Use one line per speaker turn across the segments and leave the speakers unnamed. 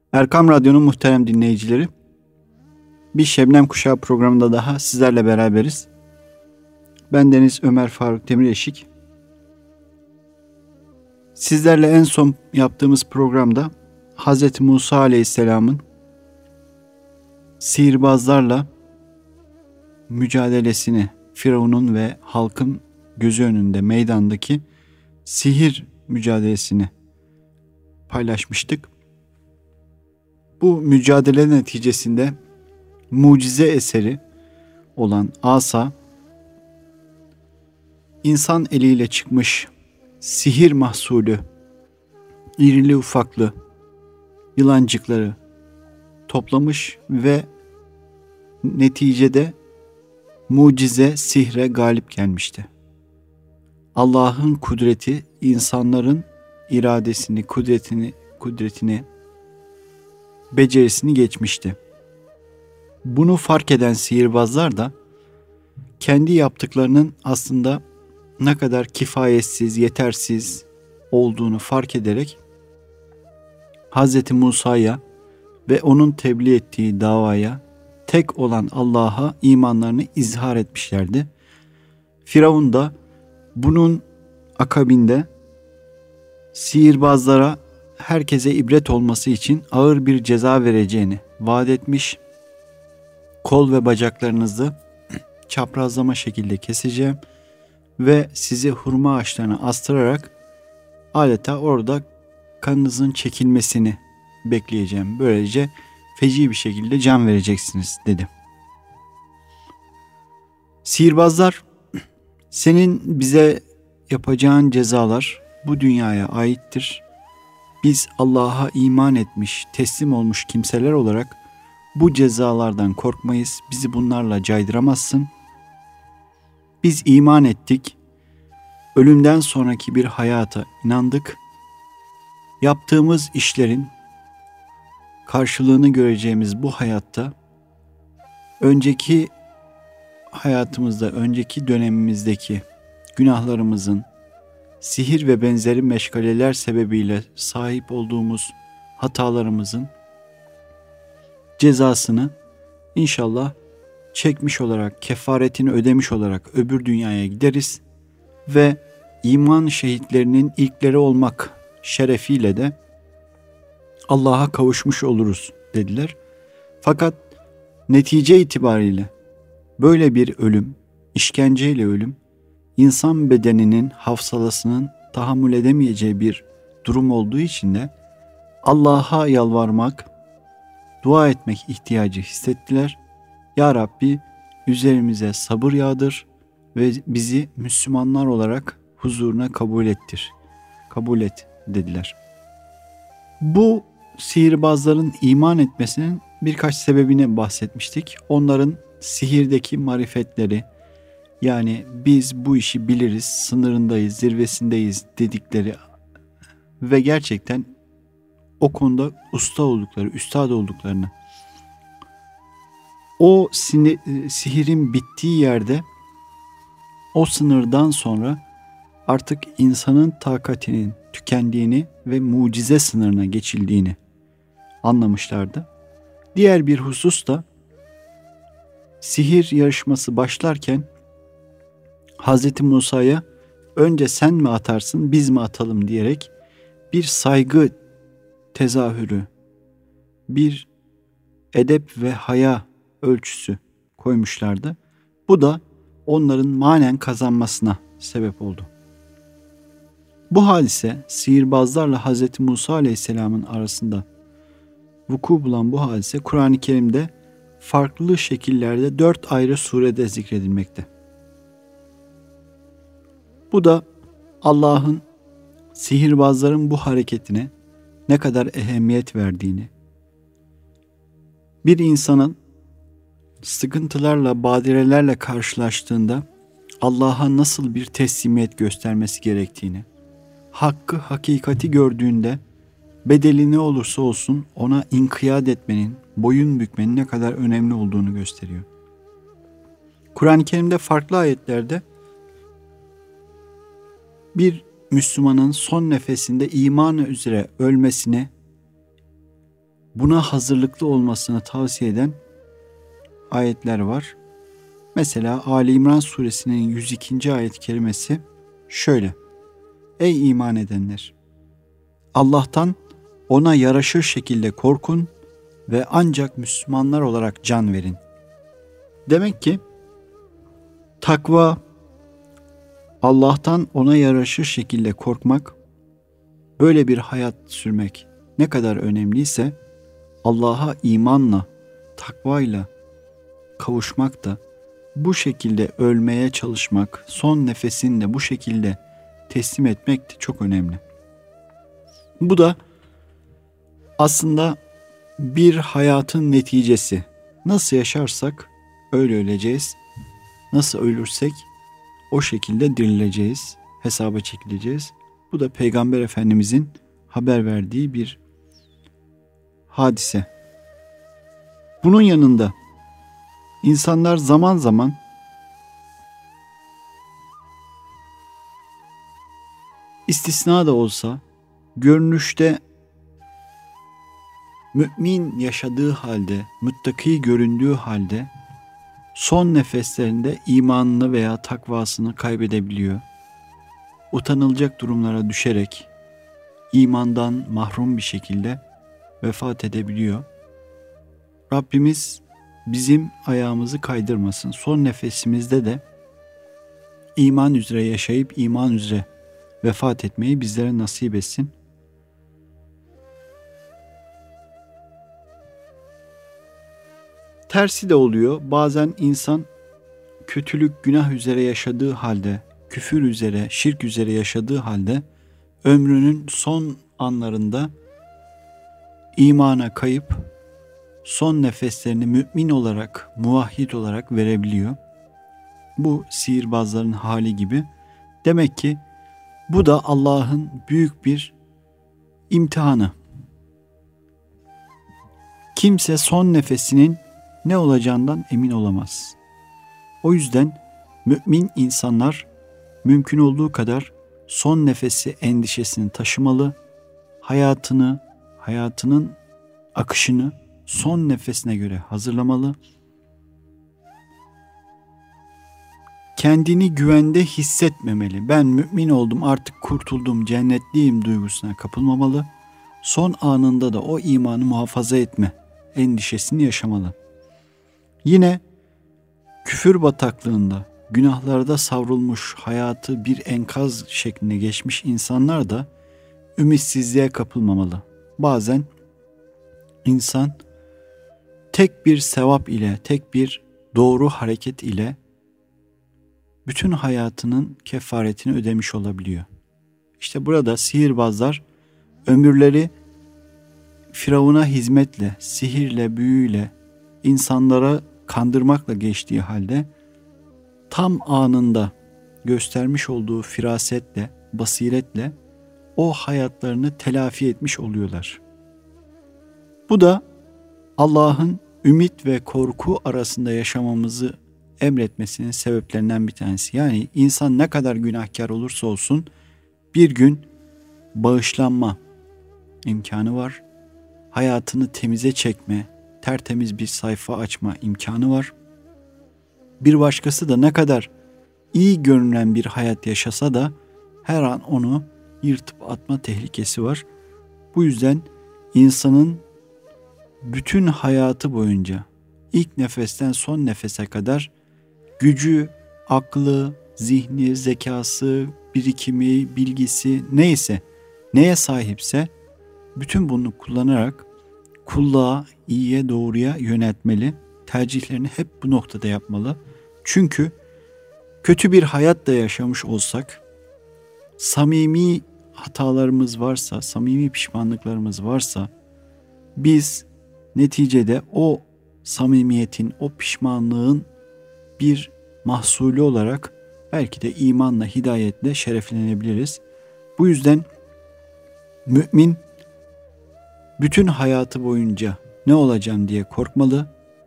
Erkam Radyo'nun muhterem dinleyicileri, bir Şebnem Kuşağı programında daha sizlerle beraberiz. Ben Deniz Ömer Faruk Demiryeşik. Sizlerle en son yaptığımız programda Hz. Musa Aleyhisselam'ın sihirbazlarla mücadelesini, Firavun'un ve halkın gözü önünde meydandaki sihir mücadelesini paylaşmıştık. Bu mücadele neticesinde mucize eseri olan asa, insan eliyle çıkmış sihir mahsulü, irili ufaklı yılancıkları toplamış ve neticede mucize sihre galip gelmişti. Allah'ın kudreti insanların iradesini, kudretini, becerisini geçmişti. Bunu fark eden sihirbazlar da kendi yaptıklarının aslında ne kadar kifayetsiz, yetersiz olduğunu fark ederek Hz. Musa'ya ve onun tebliğ ettiği davaya, tek olan Allah'a imanlarını izhar etmişlerdi. Firavun da bunun akabinde sihirbazlara herkese ibret olması için ağır bir ceza vereceğini vaat etmiş. Kol ve bacaklarınızı çaprazlama şekilde keseceğim ve sizi hurma ağaçlarına astırarak adeta orada kanınızın çekilmesini bekleyeceğim. Böylece feci bir şekilde can vereceksiniz dedi. Sihirbazlar, senin bize yapacağın cezalar bu dünyaya aittir. Biz Allah'a iman etmiş, teslim olmuş kimseler olarak bu cezalardan korkmayız. Bizi bunlarla caydıramazsın. Biz iman ettik. Ölümden sonraki bir hayata inandık. Yaptığımız işlerin karşılığını göreceğimiz bu hayatta önceki hayatımızda, önceki dönemimizdeki günahlarımızın, sihir ve benzeri meşgaleler sebebiyle sahip olduğumuz hatalarımızın cezasını inşallah çekmiş olarak, kefaretini ödemiş olarak öbür dünyaya gideriz ve iman şehitlerinin ilkleri olmak şerefiyle de Allah'a kavuşmuş oluruz dediler. Fakat netice itibariyle böyle bir ölüm, işkenceyle ölüm, insan bedeninin hafsalasının tahammül edemeyeceği bir durum olduğu için de Allah'a yalvarmak, dua etmek ihtiyacı hissettiler. Ya Rabbi, üzerimize sabır yağdır ve bizi Müslümanlar olarak huzuruna kabul et dediler. Bu sihirbazların iman etmesinin birkaç sebebini bahsetmiştik. Onların sihirdeki marifetleri, yani biz bu işi biliriz, sınırındayız, zirvesindeyiz dedikleri ve gerçekten o konuda üstad olduklarını, o sihirin bittiği yerde, o sınırdan sonra artık insanın takatinin tükendiğini ve mucize sınırına geçildiğini anlamışlardı. Diğer bir husus da sihir yarışması başlarken Hz. Musa'ya önce sen mi atarsın biz mi atalım diyerek bir saygı tezahürü, bir edep ve haya ölçüsü koymuşlardı. Bu da onların manen kazanmasına sebep oldu. Bu hadise sihirbazlarla Hz. Musa Aleyhisselam'ın arasında vuku bulan bu hadise Kur'an-ı Kerim'de farklı şekillerde 4 ayrı surede zikredilmekte. Bu da Allah'ın sihirbazların bu hareketine ne kadar ehemmiyet verdiğini, bir insanın sıkıntılarla, badirelerle karşılaştığında Allah'a nasıl bir teslimiyet göstermesi gerektiğini, hakkı, hakikati gördüğünde bedeli ne olursa olsun ona inkiyat etmenin, boyun bükmenin ne kadar önemli olduğunu gösteriyor. Kur'an-ı Kerim'de farklı ayetlerde bir Müslümanın son nefesinde imanı üzere ölmesini buna hazırlıklı olmasını tavsiye eden ayetler var. Mesela Ali İmran suresinin 102. ayet-i kerimesi şöyle: Ey iman edenler! Allah'tan ona yaraşır şekilde korkun ve ancak Müslümanlar olarak can verin. Demek ki takva, Allah'tan ona yaraşır şekilde korkmak, böyle bir hayat sürmek ne kadar önemliyse, Allah'a imanla, takvayla kavuşmak da, bu şekilde ölmeye çalışmak, son nefesini de bu şekilde teslim etmek de çok önemli. Bu da aslında bir hayatın neticesi. Nasıl yaşarsak öyle öleceğiz. Nasıl ölürsek o şekilde dirileceğiz, hesaba çekileceğiz. Bu da Peygamber Efendimizin haber verdiği bir hadise. Bunun yanında insanlar zaman zaman istisna da olsa görünüşte mümin yaşadığı halde, muttaki göründüğü halde son nefeslerinde imanını veya takvasını kaybedebiliyor. Utanılacak durumlara düşerek imandan mahrum bir şekilde vefat edebiliyor. Rabbimiz bizim ayağımızı kaydırmasın. Son nefesimizde de iman üzere yaşayıp iman üzere vefat etmeyi bizlere nasip etsin. Tersi de oluyor. Bazen insan kötülük, günah üzere yaşadığı halde, küfür üzere, şirk üzere yaşadığı halde ömrünün son anlarında imana kayıp son nefeslerini mümin olarak, muvahhid olarak verebiliyor. Bu sihirbazların hali gibi. Demek ki bu da Allah'ın büyük bir imtihanı. Kimse son nefesinin ne olacağından emin olamaz. O yüzden mümin insanlar mümkün olduğu kadar son nefesi endişesini taşımalı, hayatının akışını son nefesine göre hazırlamalı, kendini güvende hissetmemeli. Ben mümin oldum, artık kurtuldum, cennetliyim duygusuna kapılmamalı. Son anında da o imanı muhafaza etme endişesini yaşamalı. Yine küfür bataklığında, günahlarda savrulmuş, hayatı bir enkaz şeklinde geçmiş insanlar da ümitsizliğe kapılmamalı. Bazen insan tek bir sevap ile, tek bir doğru hareket ile bütün hayatının kefaretini ödemiş olabiliyor. İşte burada sihirbazlar ömürleri Firavun'a hizmetle, sihirle, büyüyle, insanlara kandırmakla geçtiği halde tam anında göstermiş olduğu firasetle, basiretle o hayatlarını telafi etmiş oluyorlar. Bu da Allah'ın ümit ve korku arasında yaşamamızı emretmesinin sebeplerinden bir tanesi. Yani insan ne kadar günahkar olursa olsun bir gün bağışlanma imkanı var. Hayatını temize çekme, tertemiz bir sayfa açma imkanı var. Bir başkası da ne kadar iyi görünen bir hayat yaşasa da her an onu yırtıp atma tehlikesi var. Bu yüzden insanın bütün hayatı boyunca ilk nefesten son nefese kadar gücü, aklı, zihni, zekası, birikimi, bilgisi neyse, neye sahipse bütün bunu kullanarak kulluğa, iyiye, doğruya yöneltmeli. Tercihlerini hep bu noktada yapmalı. Çünkü kötü bir hayat da yaşamış olsak, samimi hatalarımız varsa, samimi pişmanlıklarımız varsa, biz neticede o samimiyetin, o pişmanlığın bir mahsulü olarak belki de imanla, hidayetle şereflenebiliriz. Bu yüzden mümin bütün hayatı boyunca ne olacağım diye korkmalı.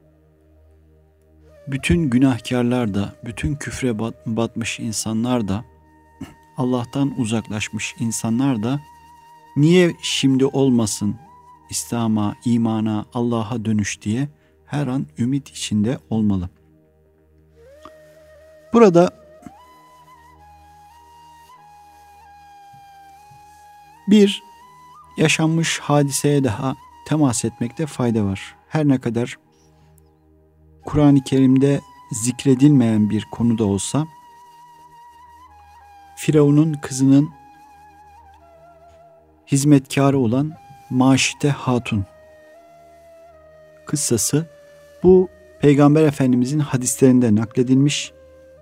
Bütün günahkarlar da, bütün küfre batmış insanlar da, Allah'tan uzaklaşmış insanlar da niye şimdi olmasın, İslam'a, imana, Allah'a dönüş diye her an ümit içinde olmalı. Burada bir yaşanmış hadiseye daha temas etmekte fayda var. Her ne kadar Kur'an-ı Kerim'de zikredilmeyen bir konu da olsa, Firavun'un kızının hizmetkarı olan Maşite Hatun kıssası bu Peygamber Efendimizin hadislerinde nakledilmiş.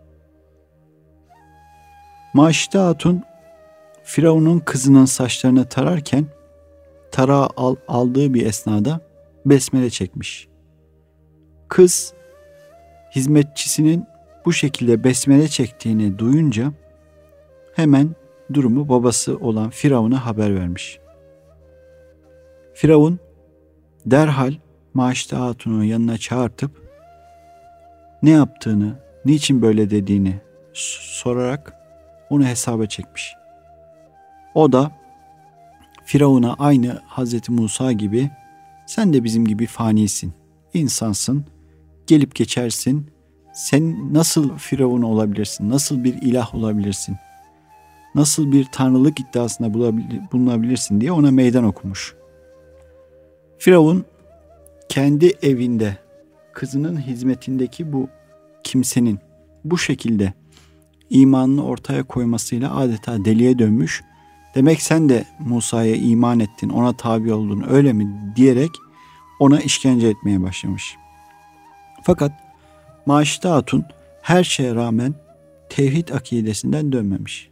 Maşite Hatun Firavun'un kızının saçlarını tararken tarağı aldığı bir esnada besmele çekmiş. Kız hizmetçisinin bu şekilde besmele çektiğini duyunca hemen durumu babası olan Firavun'a haber vermiş. Firavun derhal Maşite Hatun'u yanına çağırtıp ne yaptığını, niçin böyle dediğini sorarak onu hesaba çekmiş. O da Firavun'a aynı Hazreti Musa gibi sen de bizim gibi fanisin, insansın, gelip geçersin, sen nasıl Firavun olabilirsin, nasıl bir ilah olabilirsin, nasıl bir tanrılık iddiasında bulunabilirsin diye ona meydan okumuş. Firavun kendi evinde kızının hizmetindeki bu kimsenin bu şekilde imanını ortaya koymasıyla adeta deliye dönmüş. Demek sen de Musa'ya iman ettin, ona tabi oldun öyle mi diyerek ona işkence etmeye başlamış. Fakat Maşite Hatun her şeye rağmen tevhid akidesinden dönmemiş.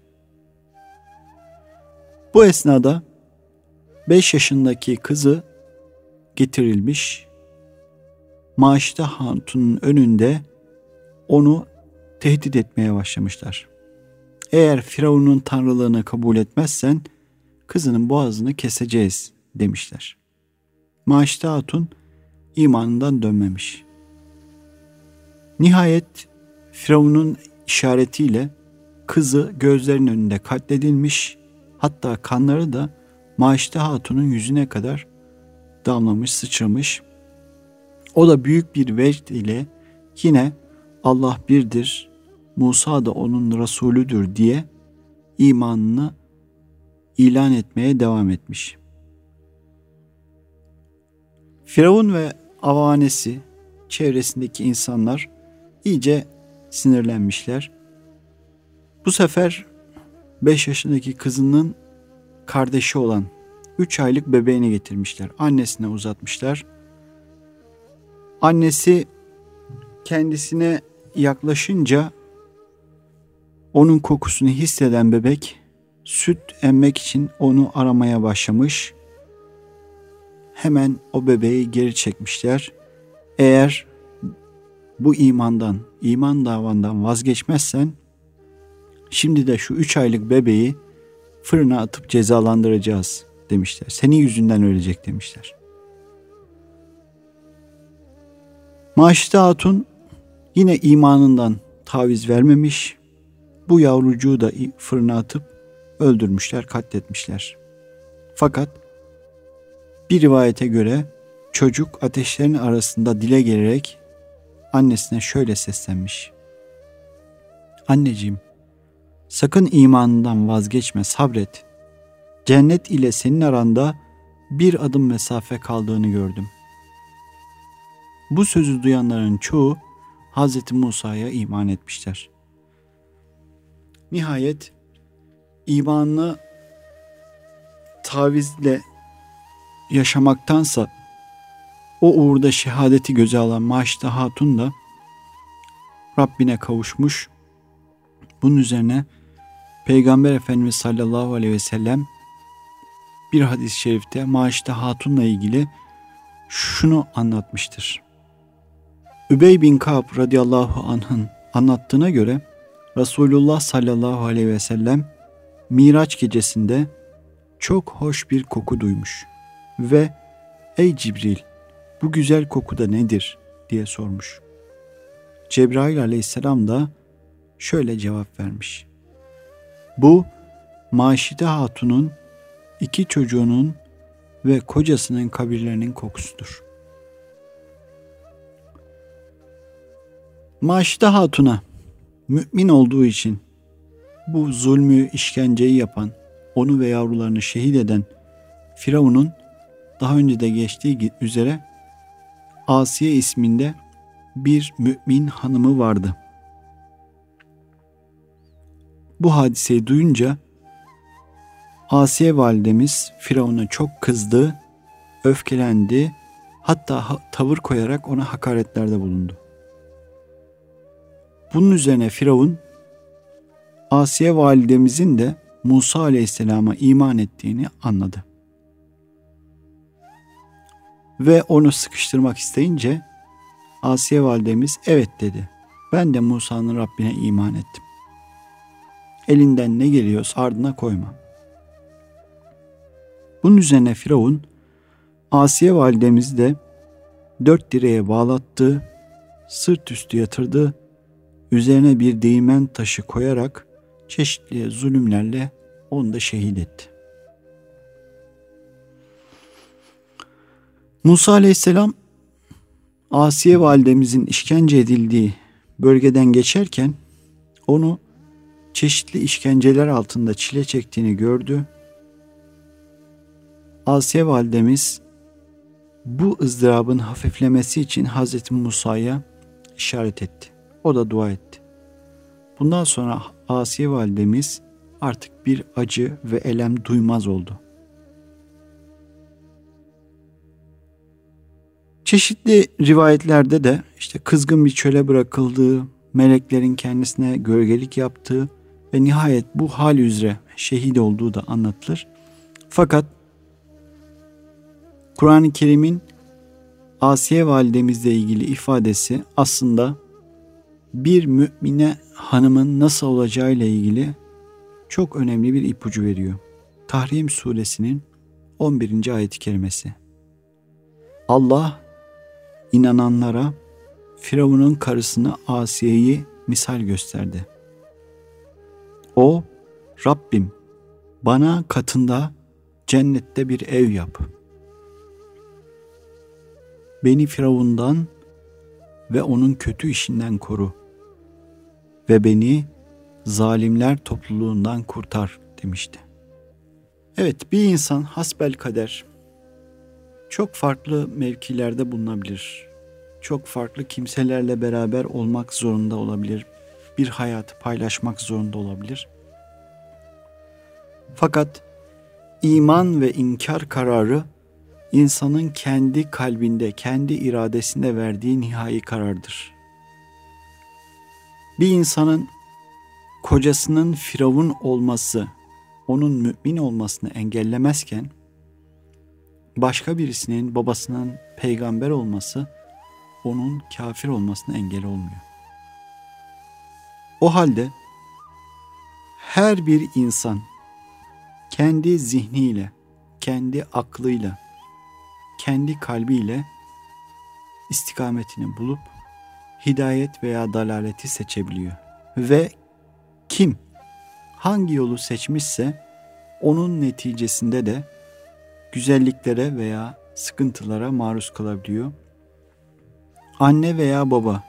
Bu esnada 5 yaşındaki kızı getirilmiş. Maşite Hatun'un önünde onu tehdit etmeye başlamışlar. Eğer Firavun'un tanrılığını kabul etmezsen kızının boğazını keseceğiz demişler. Maşite Hatun imanından dönmemiş. Nihayet Firavun'un işaretiyle kızı gözlerinin önünde katledilmiş, hatta kanları da Maşite Hatun'un yüzüne kadar damlamış, sıçramış. O da büyük bir vecd ile yine Allah birdir, Musa da onun Resulüdür diye imanını ilan etmeye devam etmiş. Firavun ve avanesi, çevresindeki insanlar iyice sinirlenmişler. Bu sefer 5 yaşındaki kızının kardeşi olan 3 aylık bebeğini getirmişler. Annesine uzatmışlar. Annesi kendisine yaklaşınca onun kokusunu hisseden bebek süt emmek için onu aramaya başlamış. Hemen o bebeği geri çekmişler. Eğer bu iman davandan vazgeçmezsen şimdi de şu 3 aylık bebeği fırına atıp cezalandıracağız demişler. Senin yüzünden ölecek demişler. Maşite Hatun yine imanından taviz vermemiş. Bu yavrucuğu da fırına atıp öldürmüşler, katletmişler. Fakat bir rivayete göre çocuk ateşlerin arasında dile gelerek annesine şöyle seslenmiş. Anneciğim, sakın imanından vazgeçme, sabret. Cennet ile senin aranda bir adım mesafe kaldığını gördüm. Bu sözü duyanların çoğu Hazreti Musa'ya iman etmişler. Nihayet imanını tavizle yaşamaktansa o uğurda şehadeti göze alan Maşite Hatun da Rabbine kavuşmuş. Bunun üzerine Peygamber Efendimiz sallallahu aleyhi ve sellem bir hadis-i şerifte Maşite Hatun'la ilgili şunu anlatmıştır. Übey bin Ka'b radıyallahu anh'ın anlattığına göre Resulullah sallallahu aleyhi ve sellem Miraç gecesinde çok hoş bir koku duymuş ve ey Cibril, bu güzel koku da nedir diye sormuş. Cebrail aleyhisselam da şöyle cevap vermiş. Bu Maşite Hatun'un 2 çocuğunun ve kocasının kabirlerinin kokusudur. Maşide Hatun'a mümin olduğu için bu zulmü, işkenceyi yapan, onu ve yavrularını şehit eden Firavun'un daha önce de geçtiği üzere Asiye isminde bir mümin hanımı vardı. Bu hadiseyi duyunca Asiye validemiz Firavun'a çok kızdı, öfkelendi, hatta tavır koyarak ona hakaretlerde bulundu. Bunun üzerine Firavun, Asiye validemizin de Musa aleyhisselama iman ettiğini anladı. Ve onu sıkıştırmak isteyince Asiye validemiz evet dedi. Ben de Musa'nın Rabbine iman ettim. Elinden ne geliyorsa ardına koyma. Bunun üzerine Firavun Asiye validemizi de 4 direğe bağlattı, sırt üstü yatırdı, üzerine bir değirmen taşı koyarak çeşitli zulümlerle onu da şehit etti. Musa aleyhisselam Asiye validemizin işkence edildiği bölgeden geçerken onu çeşitli işkenceler altında çile çektiğini gördü. Asiye validemiz bu ızdırabın hafiflemesi için Hazreti Musa'ya işaret etti. O da dua etti. Bundan sonra Asiye validemiz artık bir acı ve elem duymaz oldu. Çeşitli rivayetlerde de işte kızgın bir çöle bırakıldığı, meleklerin kendisine gölgelik yaptığı ve nihayet bu hal üzere şehit olduğu da anlatılır. Fakat Kur'an-ı Kerim'in Asiye validemizle ilgili ifadesi aslında bir mümine hanımın nasıl olacağıyla ilgili çok önemli bir ipucu veriyor. Tahrim suresinin 11. ayet-i kerimesi. Allah inananlara Firavun'un karısını Asiye'yi misal gösterdi. O, Rabbim bana katında cennette bir ev yap. Beni Firavun'dan ve onun kötü işinden koru ve beni zalimler topluluğundan kurtar demişti. Evet, bir insan hasbelkader çok farklı mevkilerde bulunabilir. Çok farklı kimselerle beraber olmak zorunda olabilir. Bir hayatı paylaşmak zorunda olabilir. Fakat iman ve inkar kararı insanın kendi kalbinde, kendi iradesinde verdiği nihai karardır. Bir insanın kocasının Firavun olması, onun mümin olmasını engellemezken, başka birisinin babasının peygamber olması, onun kafir olmasına engel olmuyor. O halde her bir insan kendi zihniyle, kendi aklıyla, kendi kalbiyle istikametini bulup hidayet veya dalaleti seçebiliyor. Ve kim hangi yolu seçmişse onun neticesinde de güzelliklere veya sıkıntılara maruz kalabiliyor. Anne veya baba,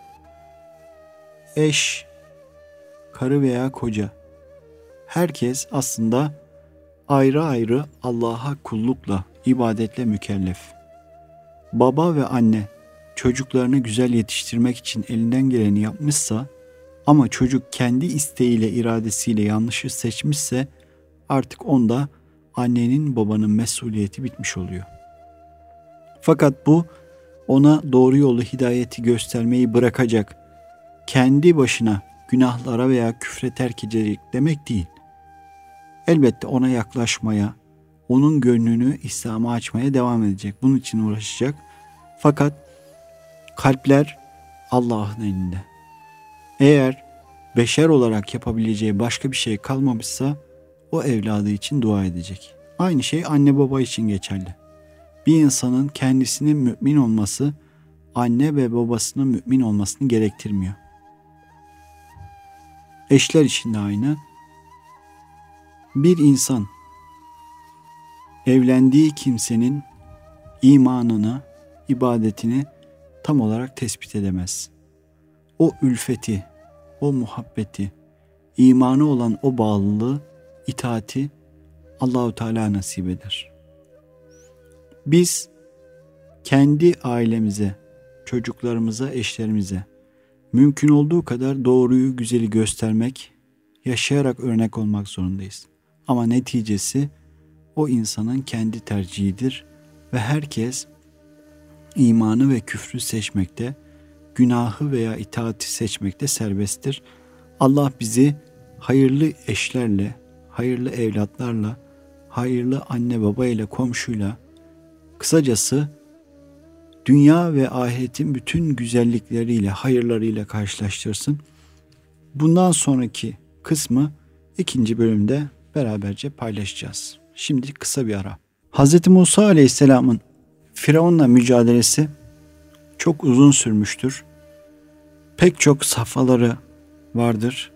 eş, karı veya koca, herkes aslında ayrı ayrı Allah'a kullukla, ibadetle mükellef. Baba ve anne çocuklarını güzel yetiştirmek için elinden geleni yapmışsa ama çocuk kendi isteğiyle, iradesiyle yanlışı seçmişse artık onda annenin, babanın mesuliyeti bitmiş oluyor. Fakat bu ona doğru yolu, hidayeti göstermeyi bırakacak, kendi başına günahlara veya küfre terk edecek demek değil. Elbette ona yaklaşmaya, onun gönlünü İslam'a açmaya devam edecek. Bunun için uğraşacak. Fakat kalpler Allah'ın elinde. Eğer beşer olarak yapabileceği başka bir şey kalmamışsa o evladı için dua edecek. Aynı şey anne baba için geçerli. Bir insanın kendisinin mümin olması anne ve babasının mümin olmasını gerektirmiyor. Eşler için de aynı. Bir insan evlendiği kimsenin imanını, ibadetini tam olarak tespit edemez. O ülfeti, o muhabbeti, imanı olan o bağlılığı, itaati Allahu Teala nasip eder. Biz kendi ailemize, çocuklarımıza, eşlerimize mümkün olduğu kadar doğruyu, güzeli göstermek, yaşayarak örnek olmak zorundayız. Ama neticesi o insanın kendi tercihidir ve herkes imanı ve küfrü seçmekte, günahı veya itaati seçmekte serbesttir. Allah bizi hayırlı eşlerle, hayırlı evlatlarla, hayırlı anne baba ile, komşuyla, kısacası dünya ve ahiretin bütün güzellikleriyle, hayırlarıyla karşılaştırsın. Bundan sonraki kısmı ikinci bölümde beraberce paylaşacağız. Şimdi kısa bir ara. Hz. Musa Aleyhisselam'ın Firavun'la mücadelesi çok uzun sürmüştür. Pek çok safhaları vardır.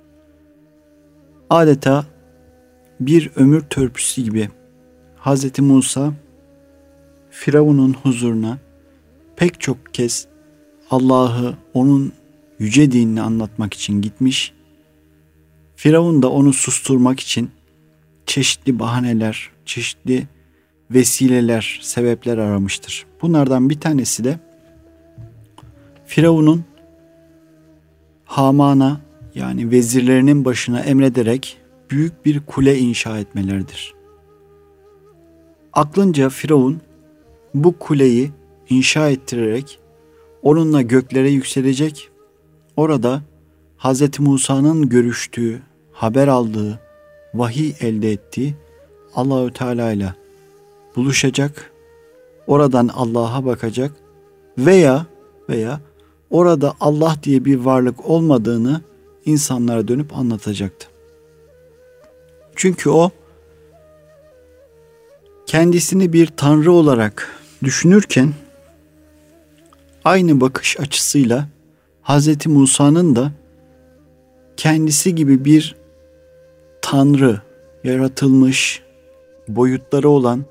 Adeta bir ömür törpüsü gibi Hz. Musa Firavun'un huzuruna pek çok kez Allah'ı, onun yüce dinini anlatmak için gitmiş. Firavun da onu susturmak için çeşitli bahaneler, çeşitli vesileler, sebepler aramıştır. Bunlardan bir tanesi de Firavun'un Haman'a, yani vezirlerinin başına emrederek büyük bir kule inşa etmeleridir. Aklınca Firavun bu kuleyi inşa ettirerek onunla göklere yükselecek, orada Hz. Musa'nın görüştüğü, haber aldığı, vahiy elde ettiği Allahü Teala ile buluşacak, oradan Allah'a bakacak veya orada Allah diye bir varlık olmadığını insanlara dönüp anlatacaktı. Çünkü o kendisini bir tanrı olarak düşünürken aynı bakış açısıyla Hz. Musa'nın da kendisi gibi bir tanrı, yaratılmış, boyutları olan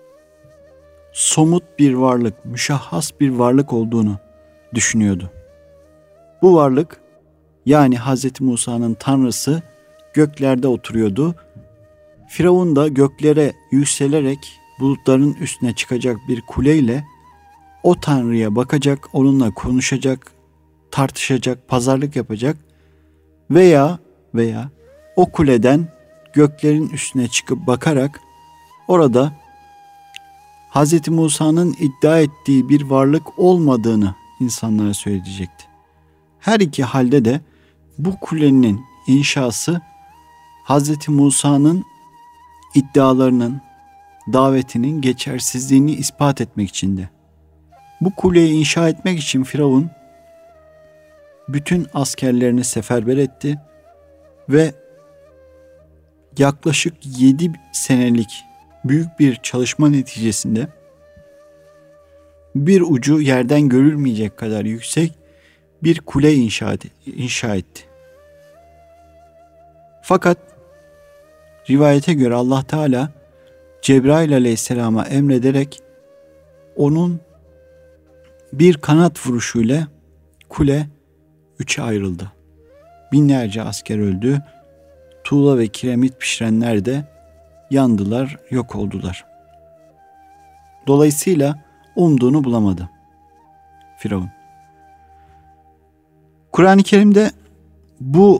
somut bir varlık, müşahhas bir varlık olduğunu düşünüyordu. Bu varlık, yani Hz. Musa'nın tanrısı göklerde oturuyordu. Firavun da göklere yükselerek bulutların üstüne çıkacak bir kuleyle o tanrıya bakacak, onunla konuşacak, tartışacak, pazarlık yapacak veya o kuleden göklerin üstüne çıkıp bakarak orada Hz. Musa'nın iddia ettiği bir varlık olmadığını insanlara söyleyecekti. Her iki halde de bu kulenin inşası Hz. Musa'nın iddialarının, davetinin geçersizliğini ispat etmek içindi. Bu kuleyi inşa etmek için Firavun bütün askerlerini seferber etti ve yaklaşık 7 senelik büyük bir çalışma neticesinde bir ucu yerden görülmeyecek kadar yüksek bir kule inşa etti. Fakat rivayete göre Allah Teala Cebrail Aleyhisselam'a emrederek onun bir kanat vuruşuyla kule 3'e ayrıldı. Binlerce asker öldü. Tuğla ve kiremit pişirenler de yandılar, yok oldular. Dolayısıyla umduğunu bulamadı Firavun. Kur'an-ı Kerim'de bu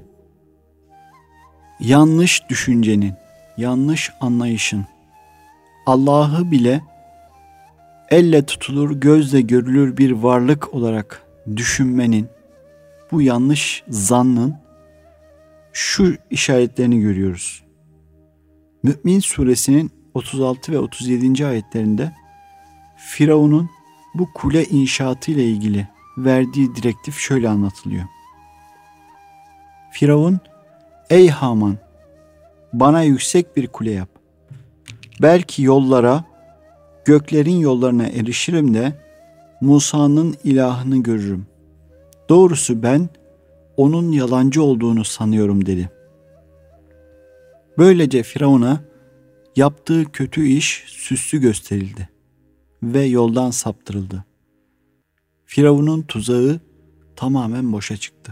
yanlış düşüncenin, yanlış anlayışın, Allah'ı bile elle tutulur, gözle görülür bir varlık olarak düşünmenin, bu yanlış zannın şu işaretlerini görüyoruz. Mü'min suresinin 36 ve 37. ayetlerinde Firavun'un bu kule inşaatı ile ilgili verdiği direktif şöyle anlatılıyor. Firavun, ey Haman, bana yüksek bir kule yap. Belki yollara, göklerin yollarına erişirim de Musa'nın ilahını görürüm. Doğrusu ben onun yalancı olduğunu sanıyorum dedi. Böylece Firavun'a yaptığı kötü iş süslü gösterildi. ve yoldan saptırıldı. Firavun'un tuzağı tamamen boşa çıktı.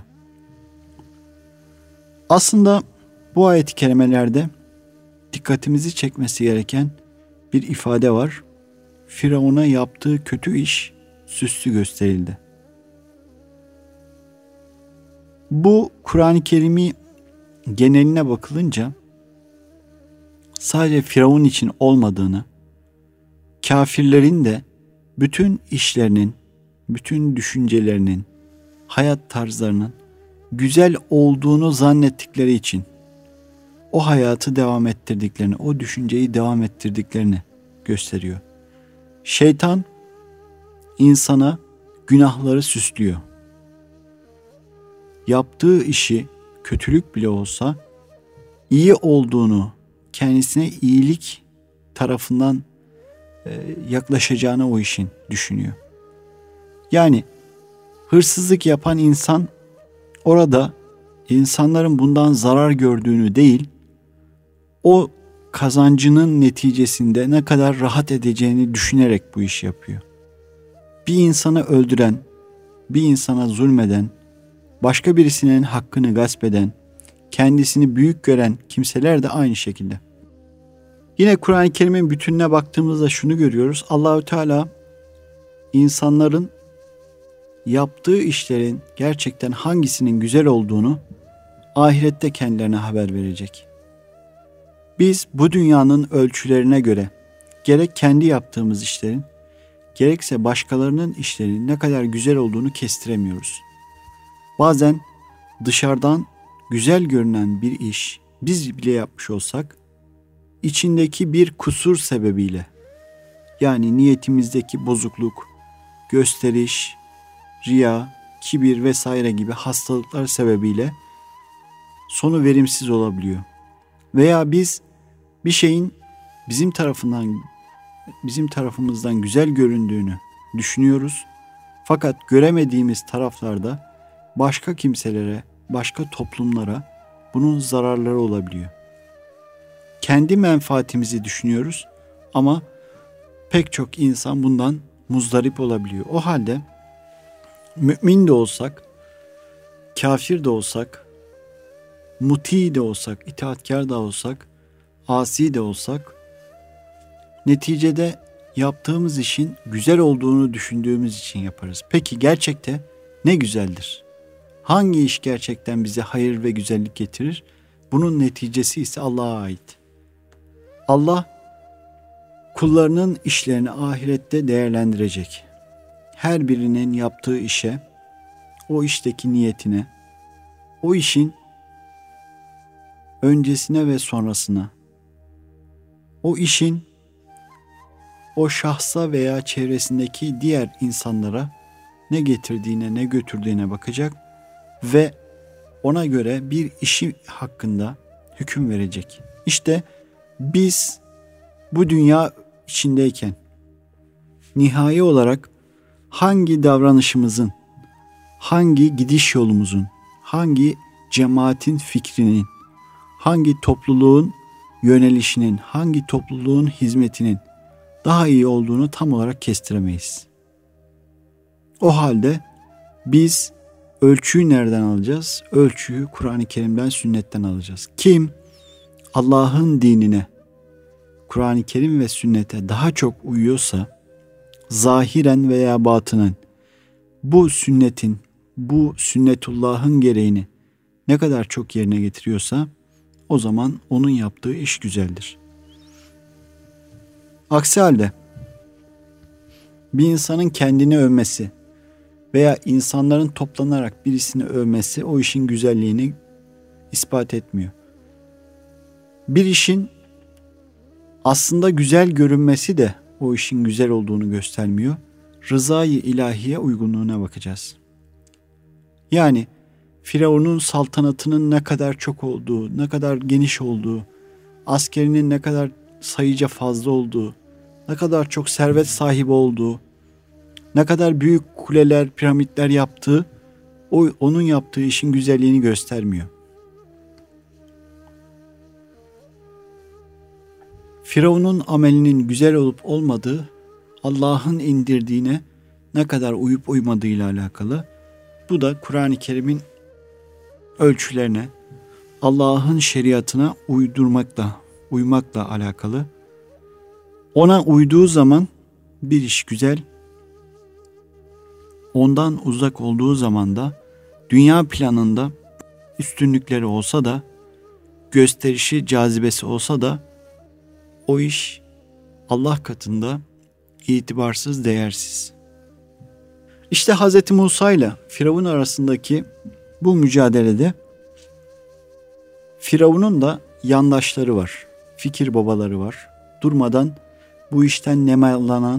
Aslında bu ayet-i kerimelerde dikkatimizi çekmesi gereken bir ifade var. Firavun'a yaptığı kötü iş süslü gösterildi. Bu Kur'an-ı Kerim'i geneline bakılınca sadece Firavun için olmadığını, kafirlerin de bütün işlerinin, bütün düşüncelerinin, hayat tarzlarının güzel olduğunu zannettikleri için o hayatı devam ettirdiklerini, o düşünceyi devam ettirdiklerini gösteriyor. Şeytan insana günahları süslüyor. Yaptığı işi kötülük bile olsa iyi olduğunu, kendisine iyilik tarafından yaklaşacağını o işin düşünüyor. Yani hırsızlık yapan insan orada insanların bundan zarar gördüğünü değil, o kazancının neticesinde ne kadar rahat edeceğini düşünerek bu işi yapıyor. Bir insanı öldüren, bir insana zulmeden, başka birisinin hakkını gasp eden, kendisini büyük gören kimseler de aynı şekilde. Yine Kur'an-ı Kerim'in bütününe baktığımızda şunu görüyoruz. Allahü Teala insanların yaptığı işlerin gerçekten hangisinin güzel olduğunu ahirette kendilerine haber verecek. Biz bu dünyanın ölçülerine göre gerek kendi yaptığımız işlerin, gerekse başkalarının işlerinin ne kadar güzel olduğunu kestiremiyoruz. Bazen dışarıdan güzel görünen bir iş biz bile yapmış olsak, içindeki bir kusur sebebiyle, yani niyetimizdeki bozukluk, gösteriş, riya, kibir vesaire gibi hastalıklar sebebiyle sonu verimsiz olabiliyor. Veya biz bir şeyin bizim tarafımızdan güzel göründüğünü düşünüyoruz. Fakat göremediğimiz taraflarda başka kimselere, başka toplumlara bunun zararları olabiliyor. Kendi menfaatimizi düşünüyoruz ama pek çok insan bundan muzdarip olabiliyor. O halde mümin de olsak, kafir de olsak, muti de olsak, itaatkar da olsak, asi de olsak, neticede yaptığımız işin güzel olduğunu düşündüğümüz için yaparız. Peki gerçekte ne güzeldir? Hangi iş gerçekten bize hayır ve güzellik getirir? Bunun neticesi ise Allah'a ait. Allah kullarının işlerini ahirette değerlendirecek. Her birinin yaptığı işe, o işteki niyetine, o işin öncesine ve sonrasına, o işin o şahsa veya çevresindeki diğer insanlara ne getirdiğine, ne götürdüğüne bakacak ve ona göre bir işi hakkında hüküm verecek. İşte biz bu dünya içindeyken nihai olarak hangi davranışımızın, hangi gidiş yolumuzun, hangi cemaatin fikrinin, hangi topluluğun yönelişinin, hangi topluluğun hizmetinin daha iyi olduğunu tam olarak kestiremeyiz. O halde biz ölçüyü nereden alacağız? Ölçüyü Kur'an-ı Kerim'den, sünnetten alacağız. Kim Allah'ın dinine, Kur'an-ı Kerim ve sünnete daha çok uyuyorsa, zahiren veya batınen bu sünnetin, bu sünnetullah'ın gereğini ne kadar çok yerine getiriyorsa, o zaman onun yaptığı iş güzeldir. Aksi halde bir insanın kendini övmesi veya insanların toplanarak birisini övmesi o işin güzelliğini ispat etmiyor. Bir işin aslında güzel görünmesi de o işin güzel olduğunu göstermiyor. Rızayı ilahiye uygunluğuna bakacağız. Yani Firavun'un saltanatının ne kadar çok olduğu, ne kadar geniş olduğu, askerinin ne kadar sayıca fazla olduğu, ne kadar çok servet sahibi olduğu, ne kadar büyük kuleler, piramitler yaptığı, onun yaptığı işin güzelliğini göstermiyor. Firavun'un amelinin güzel olup olmadığı Allah'ın indirdiğine ne kadar uyup uymadığıyla alakalı. Bu da Kur'an-ı Kerim'in ölçülerine, Allah'ın şeriatına uymakla alakalı. Ona uyduğu zaman bir iş güzel, ondan uzak olduğu zaman da dünya planında üstünlükleri olsa da, gösterişi, cazibesi olsa da o iş Allah katında itibarsız, değersiz. İşte Hz. Musa ile Firavun arasındaki bu mücadelede Firavun'un da yandaşları var, fikir babaları var. Durmadan bu işten nemallanan,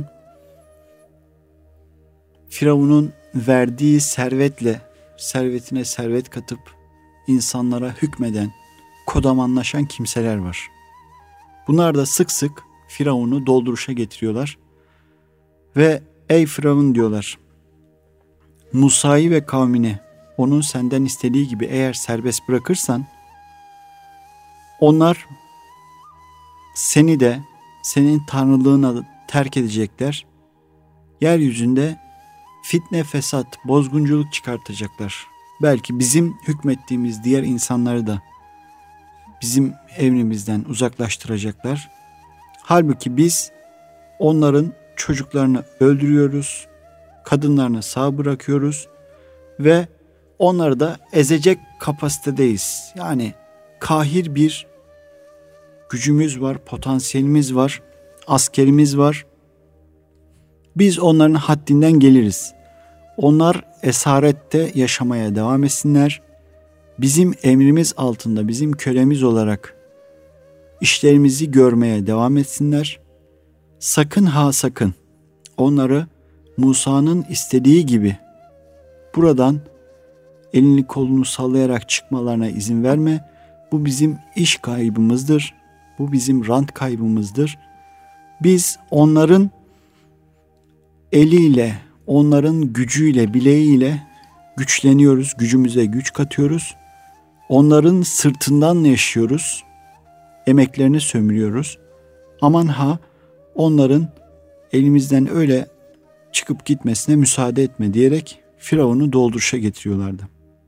Firavun'un verdiği servetine servet katıp insanlara hükmeden, kodamanlaşan kimseler var. Bunlar da sık sık Firavun'u dolduruşa getiriyorlar. Ve ey Firavun diyorlar, Musa'yı ve kavmini onun senden istediği gibi eğer serbest bırakırsan, onlar seni de senin tanrılığına terk edecekler. Yeryüzünde fitne, fesat, bozgunculuk çıkartacaklar. Belki bizim hükmettiğimiz diğer insanları da bizim emrimizden uzaklaştıracaklar. Halbuki biz onların çocuklarını öldürüyoruz, kadınlarını sağ bırakıyoruz ve onları da ezecek kapasitedeyiz. Yani kahir bir gücümüz var, potansiyelimiz var, askerimiz var. Biz onların haddinden geliriz. Onlar esarette yaşamaya devam etsinler. Bizim emrimiz altında, bizim kölemiz olarak işlerimizi görmeye devam etsinler. Sakın ha sakın onları Musa'nın istediği gibi buradan elini kolunu sallayarak çıkmalarına izin verme. Bu bizim iş kaybımızdır. Bu bizim rant kaybımızdır. Biz onların eliyle, onların gücüyle, bileğiyle güçleniyoruz, gücümüze güç katıyoruz. Onların sırtından yaşıyoruz, emeklerini sömürüyoruz. Aman ha, onların elimizden öyle çıkıp gitmesine müsaade etme diyerek Firavun'u dolduruşa getiriyorlardı.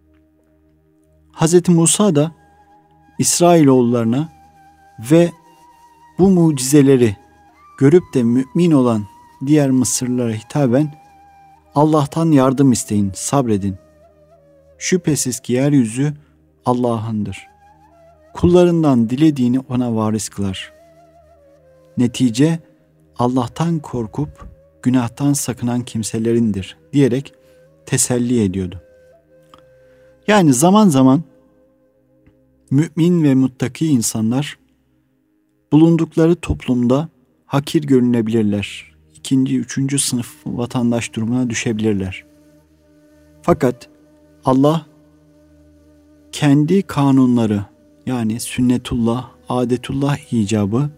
Hz. Musa da İsrailoğullarına ve bu mucizeleri görüp de mümin olan diğer Mısırlılara hitaben Allah'tan yardım isteyin, sabredin. Şüphesiz ki yeryüzü Allah'ındır. Kullarından dilediğini ona varis kılar. Netice Allah'tan korkup günahtan sakınan kimselerindir diyerek teselli ediyordu. Yani zaman zaman mümin ve muttaki insanlar bulundukları toplumda hakir görünebilirler. İkinci, üçüncü sınıf vatandaş durumuna düşebilirler. Fakat Allah kendi kanunları, yani sünnetullah, adetullah icabı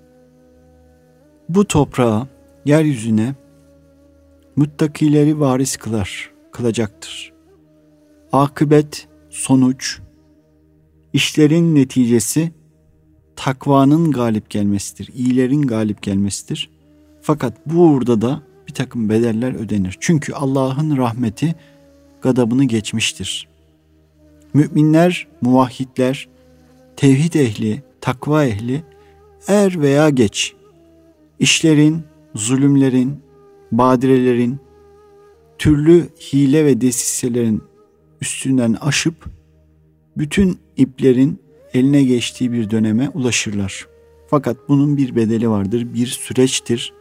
bu toprağa, yeryüzüne muttakileri varis kılacaktır. Akıbet, sonuç, işlerin neticesi takvanın galip gelmesidir, iyilerin galip gelmesidir. Fakat bu uğurda da bir takım bedeller ödenir. Çünkü Allah'ın rahmeti gadabını geçmiştir. Müminler, muvahhidler, tevhid ehli, takva ehli er veya geç işlerin, zulümlerin, badirelerin, türlü hile ve desiselerin üstünden aşıp bütün iplerin eline geçtiği bir döneme ulaşırlar. Fakat bunun bir bedeli vardır, bir süreçtir.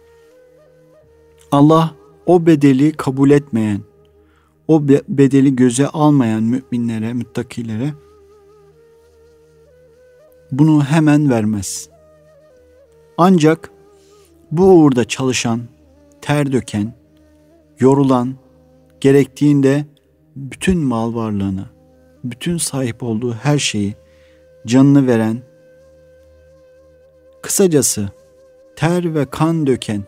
Allah o bedeli kabul etmeyen, o bedeli göze almayan müminlere, müttakilere bunu hemen vermez. Ancak bu uğurda çalışan, ter döken, yorulan, gerektiğinde bütün mal varlığını, bütün sahip olduğu her şeyi, canını veren, kısacası ter ve kan döken,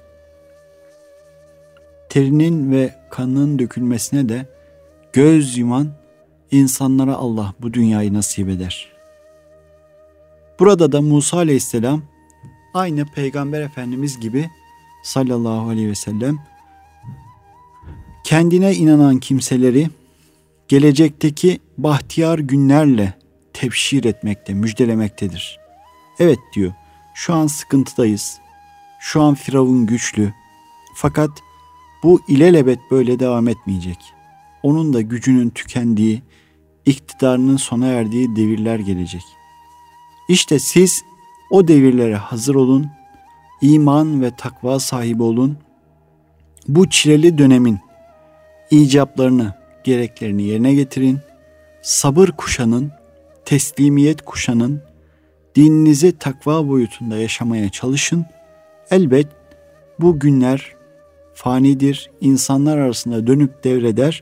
terinin ve kanının dökülmesine de göz yuman insanlara Allah bu dünyayı nasip eder. Burada da Musa Aleyhisselam aynı Peygamber Efendimiz gibi sallallahu aleyhi ve sellem kendine inanan kimseleri gelecekteki bahtiyar günlerle tebşir etmekte, müjdelemektedir. Evet diyor, şu an sıkıntıdayız, şu an Firavun güçlü, fakat bu ilelebet böyle devam etmeyecek. Onun da gücünün tükendiği, iktidarının sona erdiği devirler gelecek. İşte siz o devirlere hazır olun, iman ve takva sahibi olun. Bu çileli dönemin icaplarını, gereklerini yerine getirin. Sabır kuşanın, teslimiyet kuşanın, dininizi takva boyutunda yaşamaya çalışın. Elbet bu günler fanidir, insanlar arasında dönüp devreder.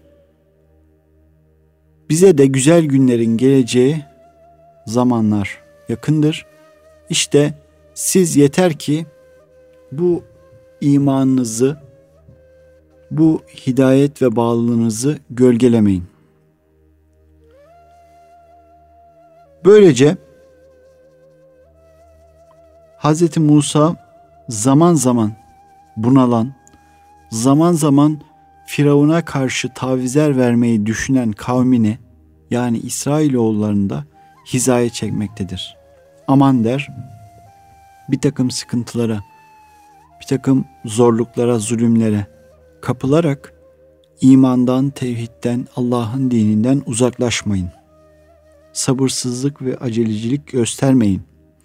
Bize de güzel günlerin geleceği zamanlar yakındır. İşte siz yeter ki bu imanınızı, bu hidayet ve bağlılığınızı gölgelemeyin. Böylece Hz. Musa zaman zaman bunalan, zaman zaman Firavun'a karşı tavizler vermeyi düşünen kavmini, yani İsrailoğullarını da hizaya çekmektedir. Aman der, bir takım sıkıntılara, bir takım zorluklara, zulümlere kapılarak imandan, tevhidden, Allah'ın dininden uzaklaşmayın. Sabırsızlık ve acelecilik göstermeyin.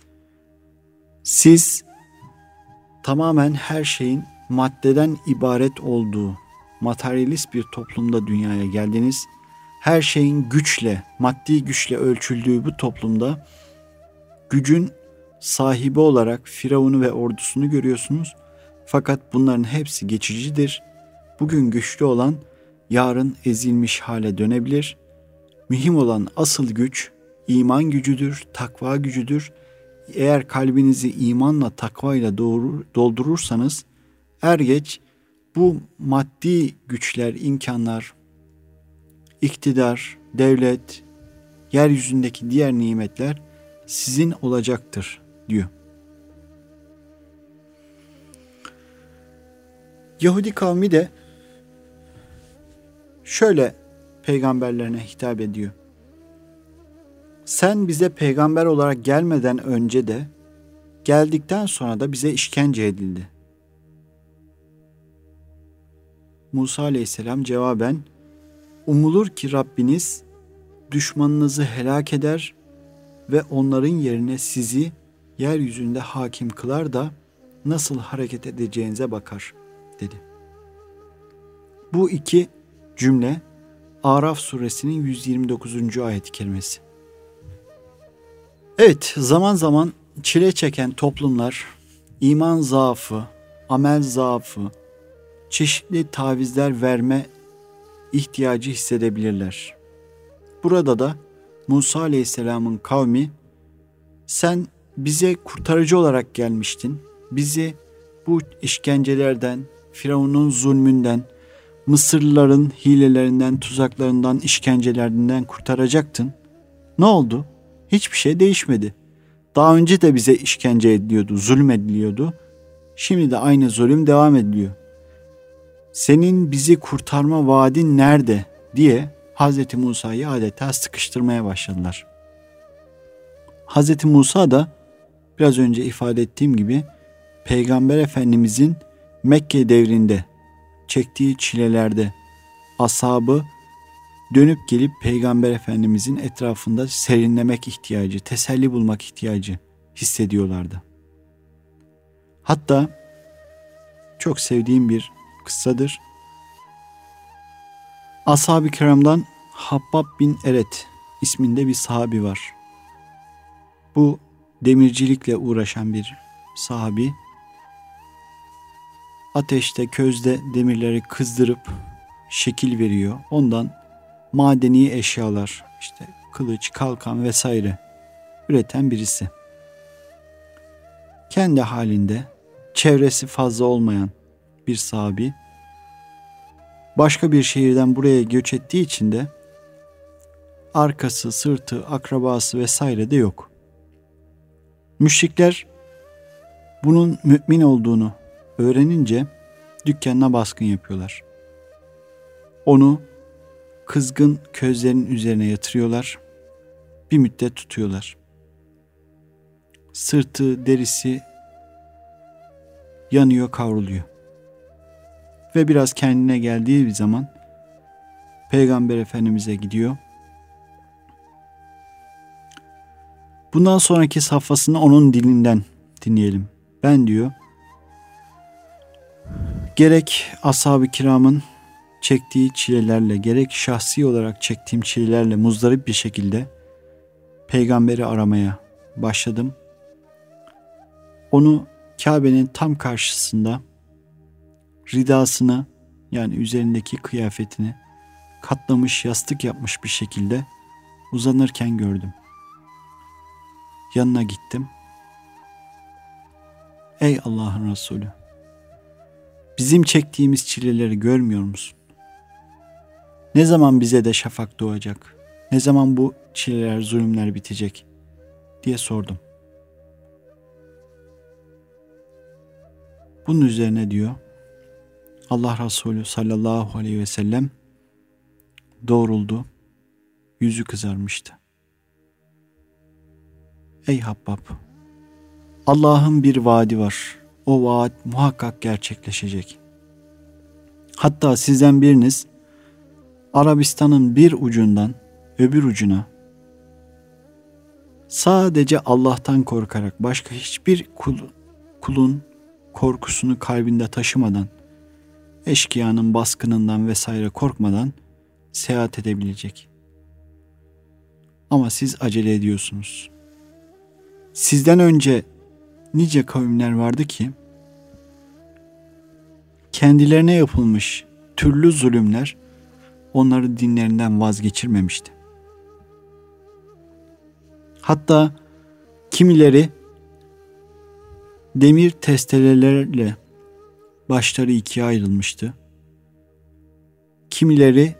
Siz tamamen her şeyin maddeden ibaret olduğu materyalist bir toplumda dünyaya geldiniz. Her şeyin güçle, maddi güçle ölçüldüğü bu toplumda gücün sahibi olarak Firavun'u ve ordusunu görüyorsunuz. Fakat bunların hepsi geçicidir. Bugün güçlü olan yarın ezilmiş hale dönebilir. Mühim olan asıl güç iman gücüdür, takva gücüdür. Eğer kalbinizi imanla, takvayla doldurursanız er geç bu maddi güçler, imkanlar, iktidar, devlet, yeryüzündeki diğer nimetler sizin olacaktır diyor. Yahudi kavmi de şöyle peygamberlerine hitap ediyor. Sen bize peygamber olarak gelmeden önce de, geldikten sonra da bize işkence edildi. Musa aleyhisselam cevaben, umulur ki Rabbiniz düşmanınızı helak eder ve onların yerine sizi yeryüzünde hakim kılar da nasıl hareket edeceğinize bakar dedi. Bu iki cümle Araf suresinin 129. ayet-i kerimesi. Evet, zaman zaman çile çeken toplumlar iman zaafı, amel zaafı, çeşitli tavizler verme ihtiyacı hissedebilirler. Burada da Musa Aleyhisselam'ın kavmi, sen bize kurtarıcı olarak gelmiştin, bizi bu işkencelerden, Firavun'un zulmünden, Mısırlıların hilelerinden, tuzaklarından, işkencelerinden kurtaracaktın. Ne oldu? Hiçbir şey değişmedi. Daha önce de bize işkence ediliyordu, zulmediliyordu. Şimdi de aynı zulüm devam ediliyor. Senin bizi kurtarma vaadin nerede diye Hz. Musa'yı adeta sıkıştırmaya başladılar. Hz. Musa da biraz önce ifade ettiğim gibi Peygamber Efendimizin Mekke devrinde çektiği çilelerde ashabı dönüp gelip Peygamber Efendimizin etrafında serinlemek ihtiyacı, teselli bulmak ihtiyacı hissediyorlardı. Hatta çok sevdiğim bir kıssadır. Ashab-ı kiramdan Habbab bin Eret isminde bir sahabi var. Bu demircilikle uğraşan bir sahabi. Ateşte, közde demirleri kızdırıp şekil veriyor. Ondan madeni eşyalar, işte kılıç, kalkan vesaire üreten birisi. Kendi halinde, çevresi fazla olmayan bir sahabi. Başka bir şehirden buraya göç ettiği için de arkası, sırtı, akrabası vesaire de yok. Müşrikler bunun mümin olduğunu öğrenince dükkanına baskın yapıyorlar. Onu kızgın közlerin üzerine yatırıyorlar. Bir müddet tutuyorlar. Sırtı, derisi yanıyor, kavruluyor. Ve biraz kendine geldiği bir zaman Peygamber Efendimiz'e gidiyor. Bundan sonraki safhasını onun dilinden dinleyelim. Ben diyor, gerek ashab-ı kiramın çektiği çilelerle, gerek şahsi olarak çektiğim çilelerle muzdarip bir şekilde peygamberi aramaya başladım. Onu Kabe'nin tam karşısında ridasını, yani üzerindeki kıyafetini katlamış, yastık yapmış bir şekilde uzanırken gördüm. Yanına gittim. Ey Allah'ın Resulü, bizim çektiğimiz çileleri görmüyor musun? Ne zaman bize de şafak doğacak? Ne zaman bu çileler, zulümler bitecek? Diye sordum. Bunun üzerine diyor, Allah Resulü sallallahu aleyhi ve sellem doğruldu, yüzü kızarmıştı. Ey Habbab, Allah'ın bir vaadi var. O vaat muhakkak gerçekleşecek. Hatta sizden biriniz Arabistan'ın bir ucundan öbür ucuna sadece Allah'tan korkarak, başka hiçbir kulun korkusunu kalbinde taşımadan, eşkıyanın baskınından vesaire korkmadan seyahat edebilecek. Ama siz acele ediyorsunuz. Sizden önce nice kavimler vardı ki kendilerine yapılmış türlü zulümler onları dinlerinden vazgeçirmemişti. Hatta kimileri demir testerelerle başları ikiye ayrılmıştı. Kimileri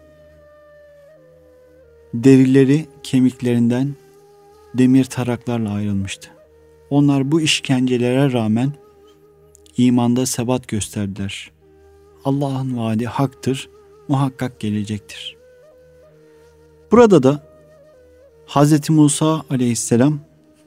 derileri kemiklerinden demir taraklarla ayrılmıştı. Onlar bu işkencelere rağmen imanda sebat gösterdiler. Allah'ın vaadi haktır, muhakkak gelecektir. Burada da Hz. Musa aleyhisselam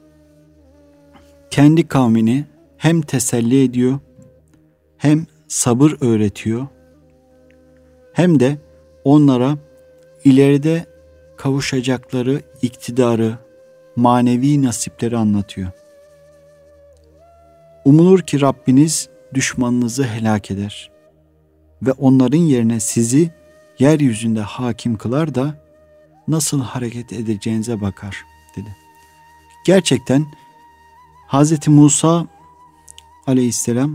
kendi kavmini hem teselli ediyor, hem sabır öğretiyor, hem de onlara ileride kavuşacakları iktidarı, manevi nasipleri anlatıyor. Umulur ki Rabbiniz düşmanınızı helak eder ve onların yerine sizi yeryüzünde hakim kılar da nasıl hareket edeceğinize bakar dedi. Gerçekten Hz. Musa aleyhisselam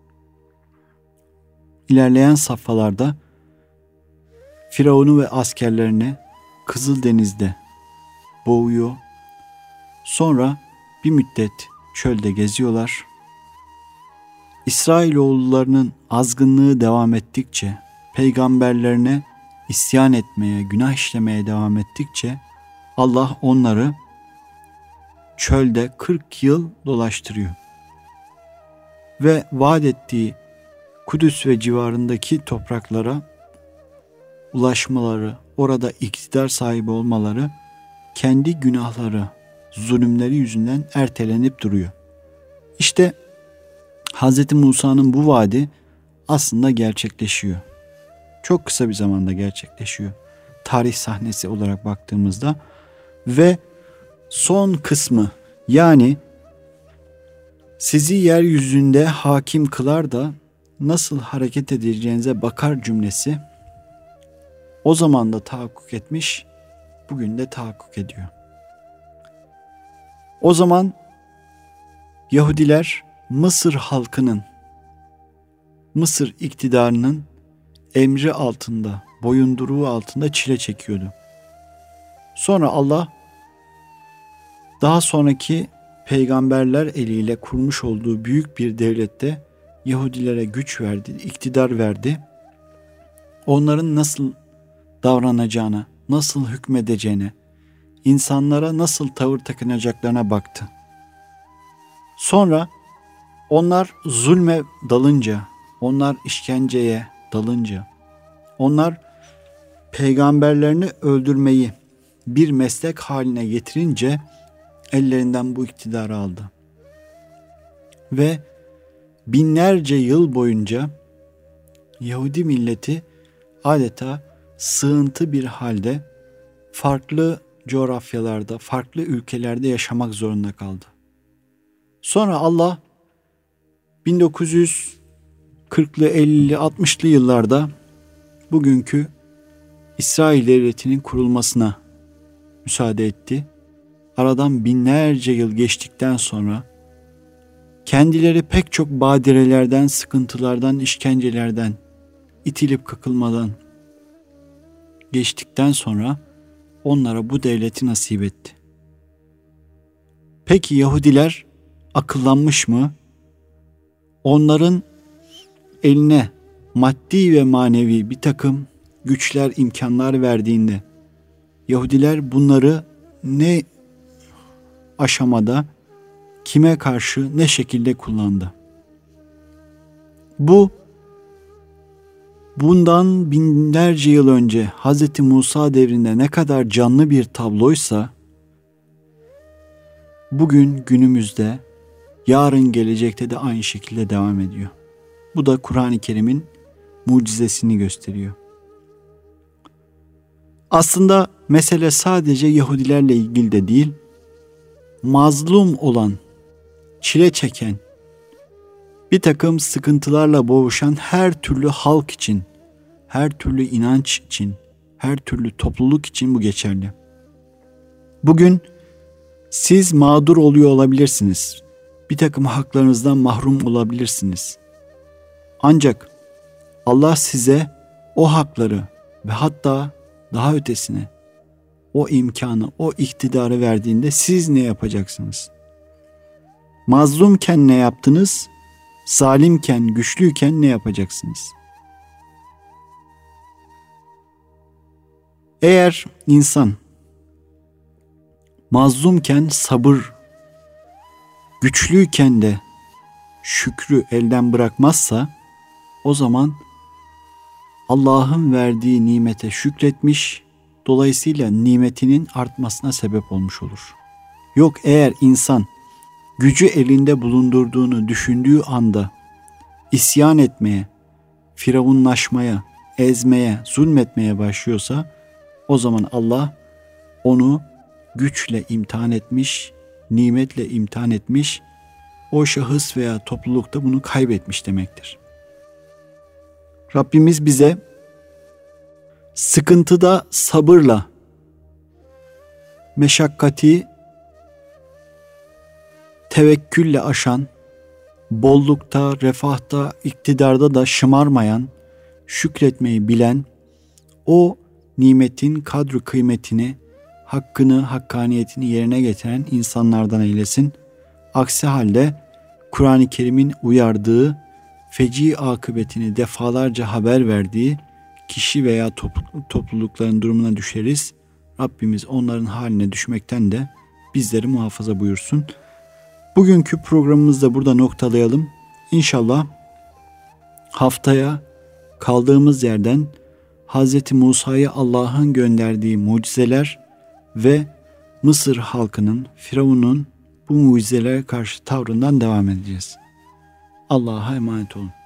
ilerleyen safhalarda Firavun'u ve askerlerini Kızıldeniz'de boğuyor. Sonra bir müddet çölde geziyorlar. İsrailoğullarının azgınlığı devam ettikçe, peygamberlerine isyan etmeye, günah işlemeye devam ettikçe Allah onları çölde 40 yıl dolaştırıyor. Ve vaat ettiği Kudüs ve civarındaki topraklara ulaşmaları, orada iktidar sahibi olmaları kendi günahları, zulümleri yüzünden ertelenip duruyor. İşte Hz. Musa'nın bu vaadi aslında gerçekleşiyor. Çok kısa bir zamanda gerçekleşiyor. Tarih sahnesi olarak baktığımızda ve son kısmı, yani sizi yeryüzünde hakim kılar da nasıl hareket edeceğinize bakar cümlesi o zaman da tahakkuk etmiş, bugün de tahakkuk ediyor. O zaman Yahudiler Mısır halkının, Mısır iktidarının emri altında, boyunduruğu altında çile çekiyordu. Sonra Allah daha sonraki peygamberler eliyle kurmuş olduğu büyük bir devlette Yahudilere güç verdi, iktidar verdi. Onların nasıl davranacağına, nasıl hükmedeceğine, insanlara nasıl tavır takınacaklarına baktı. Sonra Onlar zulme dalınca, onlar işkenceye dalınca, onlar peygamberlerini öldürmeyi bir meslek haline getirince ellerinden bu iktidarı aldı. Ve binlerce yıl boyunca Yahudi milleti adeta sığıntı bir halde farklı coğrafyalarda, farklı ülkelerde yaşamak zorunda kaldı. Sonra Allah 1940'lı, 50'li, 60'lı yıllarda bugünkü İsrail Devleti'nin kurulmasına müsaade etti. Aradan binlerce yıl geçtikten sonra kendileri pek çok badirelerden, sıkıntılardan, işkencelerden, itilip kakılmadan geçtikten sonra onlara bu devleti nasip etti. Peki Yahudiler akıllanmış mı? Onların eline maddi ve manevi bir takım güçler, imkanlar verdiğinde Yahudiler bunları ne aşamada, kime karşı, ne şekilde kullandı? Bundan binlerce yıl önce Hz. Musa devrinde ne kadar canlı bir tabloysa, bugün günümüzde, yarın gelecekte de aynı şekilde devam ediyor. Bu da Kur'an-ı Kerim'in mucizesini gösteriyor. Aslında mesele sadece Yahudilerle ilgili de değil, mazlum olan, çile çeken, bir takım sıkıntılarla boğuşan her türlü halk için, her türlü inanç için, her türlü topluluk için bu geçerli. Bugün siz mağdur oluyor olabilirsiniz. Bir takım haklarınızdan mahrum olabilirsiniz. Ancak Allah size o hakları ve hatta daha ötesine o imkanı, o iktidarı verdiğinde siz ne yapacaksınız? Mazlumken ne yaptınız? Zalimken, güçlüyken ne yapacaksınız? Eğer insan mazlumken sabır, güçlüyken de şükrü elden bırakmazsa, o zaman Allah'ın verdiği nimete şükretmiş, dolayısıyla nimetinin artmasına sebep olmuş olur. Yok, eğer insan gücü elinde bulundurduğunu düşündüğü anda isyan etmeye, firavunlaşmaya, ezmeye, zulmetmeye başlıyorsa, o zaman Allah onu güçle imtihan etmiş, nimetle imtihan etmiş, o şahıs veya toplulukta bunu kaybetmiş demektir. Rabbimiz bize sıkıntıda sabırla, meşakkati tevekkülle aşan, bollukta, refahta, iktidarda da şımarmayan, şükretmeyi bilen, o nimetin kadru kıymetini, hakkını, hakkaniyetini yerine getiren insanlardan eylesin. Aksi halde Kur'an-ı Kerim'in uyardığı, feci akıbetini defalarca haber verdiği kişi veya toplulukların durumuna düşeriz. Rabbimiz onların haline düşmekten de bizleri muhafaza buyursun. Bugünkü programımızı da burada noktalayalım. İnşallah haftaya kaldığımız yerden Hz. Musa'ya Allah'ın gönderdiği mucizeler ve Mısır halkının, Firavun'un bu mucizelere karşı tavrından devam edeceğiz. Allah'a emanet olun.